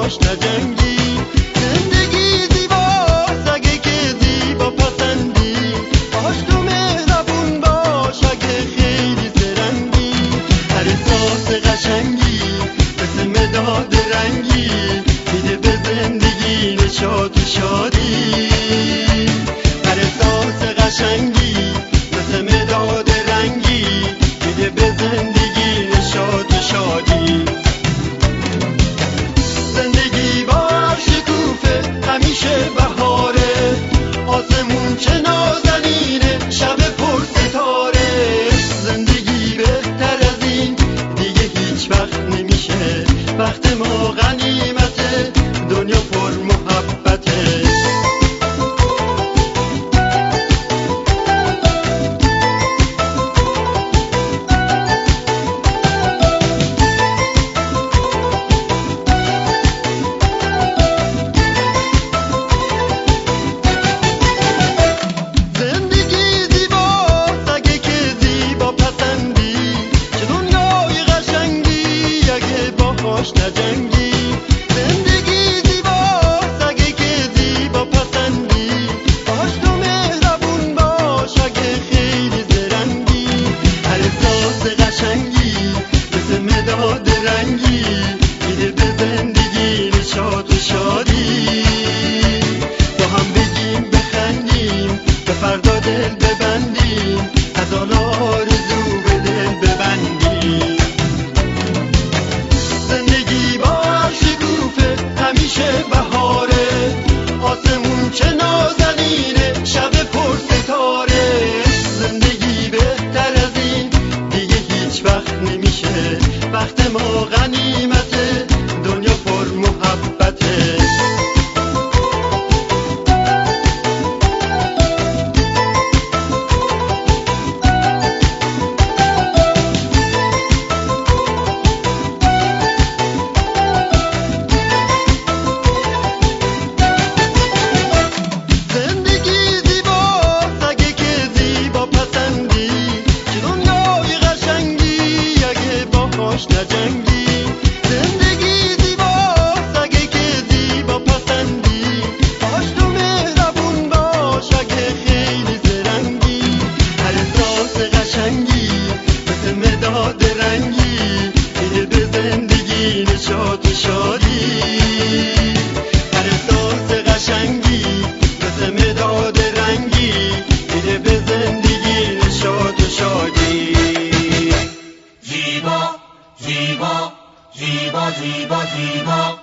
باهاش نجنگی. زندگی زیباست اگه که زیبا پسندی، باش تو مهربون باش اگه خیلی زرنگی. هر احساس قشنگی مثل مداد رنگی میده به زندگی نشاط و شادی. هر احساس قشنگی مثل مداد رنگی میده به زندگی نشاط و شادی. زندگی با شکوفه همیشه بهاره، آسمون چه نازنینه شب پر ستاره. زندگی بهتر از این دیگه هیچ وقت نمیشه، وقت ما غنیمته، دنیا پر محبته. نجنگی. زندگی زیباست اگه که زیبا پسندی، باش تو مهربون باش اگه خیلی زرنگی. هر احساس قشنگی مثل مداد رنگی میده به زندگی نشاط و شادی. با هم بگیم بخندیم به فردا دل ببندیم، از آن آرزو به دل ببندیم. همیشه بهاره، آسمون چه نازنینه شب پر ستاره. زندگی بهتر از این دیگه هیچ وقت نمیشه، وقت ما غنیمته، دنیا پر محبته. نجنگی. زندگی زیباست اگه که زیبا پسندی، باش تو مهربون باش اگه خیلی زرنگی. هر احساس قشنگی مثل مداد رنگی میده به زندگی نشاط و شادی. هر احساس قشنگی مثل مداد رنگی میده به زندگی نشاط و شادی. زیبا زیبا زیبا زیبا زیبا